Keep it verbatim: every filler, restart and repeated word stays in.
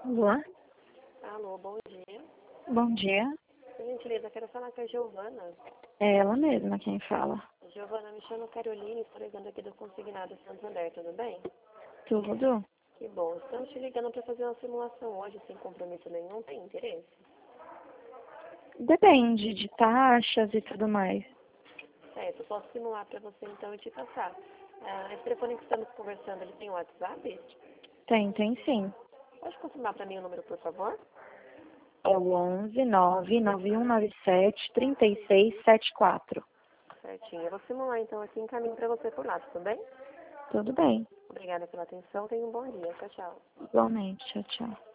Alô? Alô, bom dia. Bom dia. Por gentileza, quero falar com a Giovana. É ela mesma quem fala. Giovana, me chamo Caroline, estou ligando aqui do Consignado Santander, tudo bem? Tudo? Que bom. Estamos te ligando para fazer uma simulação hoje, sem compromisso nenhum. Tem interesse? Depende de taxas e tudo mais. Certo, eu posso simular para você então e te passar. Ah, esse telefone que estamos conversando, ele tem WhatsApp? Tem, tem sim. Pode confirmar para mim o número, por favor? É o onze nove nove um nove sete três seis sete quatro. Certinho. Eu vou simular então aqui em caminho para você por lá, tudo bem? Tudo bem. Obrigada pela atenção, tenha um bom dia. Tchau, tchau. Igualmente. Tchau, tchau.